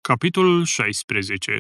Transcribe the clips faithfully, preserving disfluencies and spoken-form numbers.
Capitolul șaisprezece.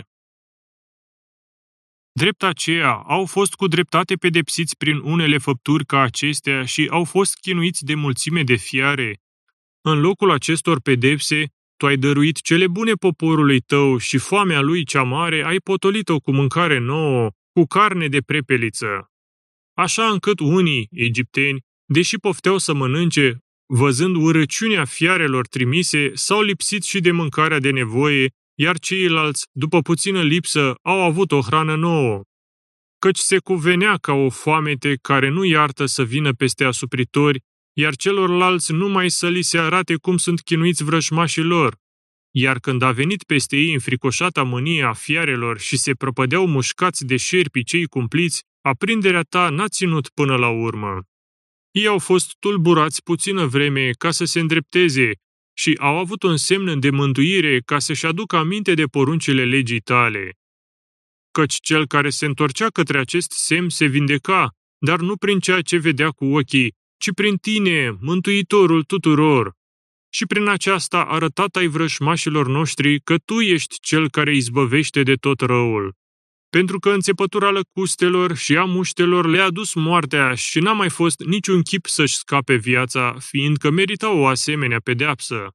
Drept aceea, au fost cu dreptate pedepsiți prin unele făpturi ca acestea și au fost chinuiți de mulțime de fiare. În locul acestor pedepse, tu ai dăruit cele bune poporului tău și foamea lui cea mare ai potolit-o cu mâncare nouă, cu carne de prepeliță. Așa încât unii, egipteni, deși pofteau să mănânce, văzând urăciunea fiarelor trimise, s-au lipsit și de mâncarea de nevoie, iar ceilalți, după puțină lipsă, au avut o hrană nouă. Căci se cuvenea ca o foamete care nu iartă să vină peste asupritori, iar celorlalți numai să li se arate cum sunt chinuiți vrăjmașii lor. Iar când a venit peste ei înfricoșata mânie a fiarelor și se prăpădeau mușcați de șerpii cei cumpliți, aprinderea ta n-a ținut până la urmă. Ei au fost tulburați puțină vreme ca să se îndrepteze și au avut un semn de mântuire ca să-și aducă aminte de poruncile legii tale. Căci cel care se întorcea către acest semn se vindeca, dar nu prin ceea ce vedea cu ochii, ci prin tine, Mântuitorul tuturor. Și prin aceasta arătat ai vrășmașilor noștri că tu ești cel care izbăvește de tot răul. Pentru că înțepătura lăcustelor și a muștelor le-a dus moartea și n-a mai fost niciun chip să-și scape viața, fiindcă meritau o asemenea pedeapsă.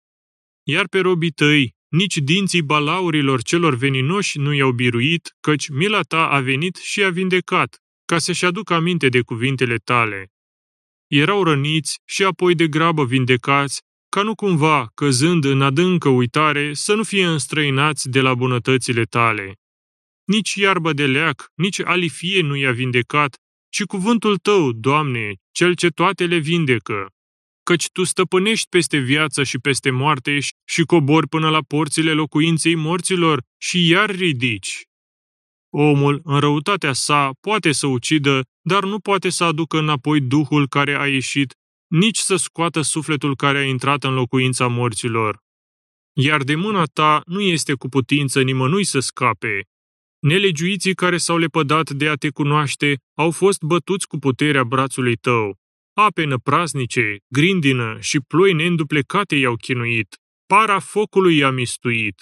Iar pe robii tăi, nici dinții balaurilor celor veninoși nu i-au biruit, căci mila ta a venit și a vindecat, ca să-și aducă aminte de cuvintele tale. Erau răniți și apoi de grabă vindecați, ca nu cumva, căzând în adâncă uitare, să nu fie înstrăinați de la bunătățile tale. Nici iarbă de leac, nici alifie nu i-a vindecat, ci cuvântul tău, Doamne, cel ce toate le vindecă. Căci tu stăpânești peste viață și peste moarte și cobori până la porțile locuinței morților și iar ridici. Omul, în răutatea sa, poate să ucidă, dar nu poate să aducă înapoi duhul care a ieșit, nici să scoată sufletul care a intrat în locuința morților. Iar de mâna ta nu este cu putință nimănui să scape. Nelegiuiții care s-au lepădat de a te cunoaște au fost bătuți cu puterea brațului tău. Ape năpraznice, grindină și ploi neînduplecate i-au chinuit. Para focului i-a mistuit.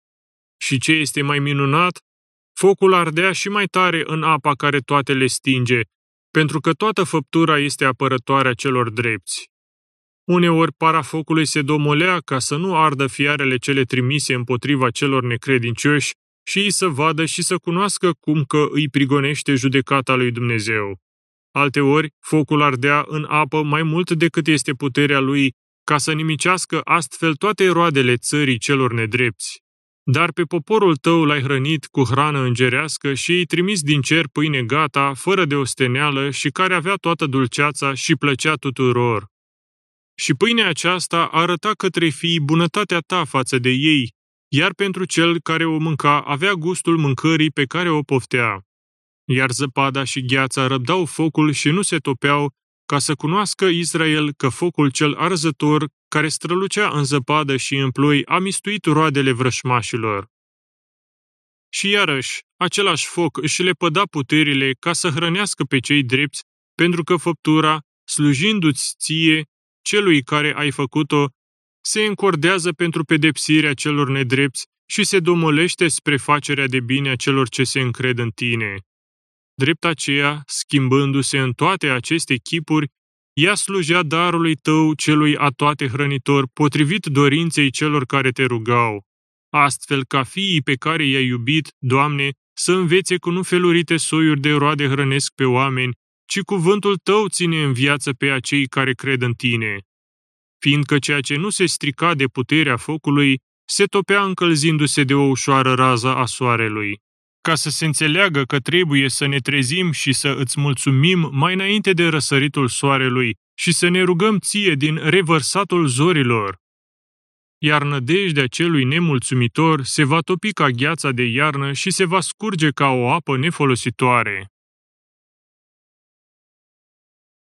Și ce este mai minunat? Focul ardea și mai tare în apa care toate le stinge, pentru că toată făptura este apărătoarea celor drepți. Uneori para focului se domolea ca să nu ardă fiarele cele trimise împotriva celor necredincioși și ei să vadă și să cunoască cum că îi prigonește judecata lui Dumnezeu. Alteori, focul ardea în apă mai mult decât este puterea lui, ca să nimicească astfel toate roadele țării celor nedrepți. Dar pe poporul tău l-ai hrănit cu hrană îngerească și îi trimis din cer pâine gata, fără de osteneală și care avea toată dulceața și plăcea tuturor. Și pâinea aceasta arăta către fii bunătatea ta față de ei, iar pentru cel care o mânca avea gustul mâncării pe care o poftea. Iar zăpada și gheața răbdau focul și nu se topeau, ca să cunoască Israel că focul cel arzător, care strălucea în zăpadă și în ploi, a mistuit roadele vrășmașilor. Și iarăși, același foc își lepăda puterile ca să hrănească pe cei drepți, pentru că făptura, slujindu-ți ție, celui care ai făcut-o, se încordează pentru pedepsirea celor nedrepți și se domolește spre facerea de bine a celor ce se încred în tine. Drept aceea, schimbându-se în toate aceste chipuri, ea slujea darului tău celui atoate hrănitor, potrivit dorinței celor care te rugau, astfel ca fiii pe care i-ai iubit, Doamne, să învețe cu nu felurite soiuri de roade hrănesc pe oameni, ci cuvântul tău ține în viață pe acei care cred în tine. Fiindcă ceea ce nu se strica de puterea focului, se topea încălzindu-se de o ușoară rază a soarelui. Ca să se înțeleagă că trebuie să ne trezim și să îți mulțumim mai înainte de răsăritul soarelui și să ne rugăm ție din revărsatul zorilor. Iar nădejdea celui nemulțumitor se va topi ca gheața de iarnă și se va scurge ca o apă nefolositoare.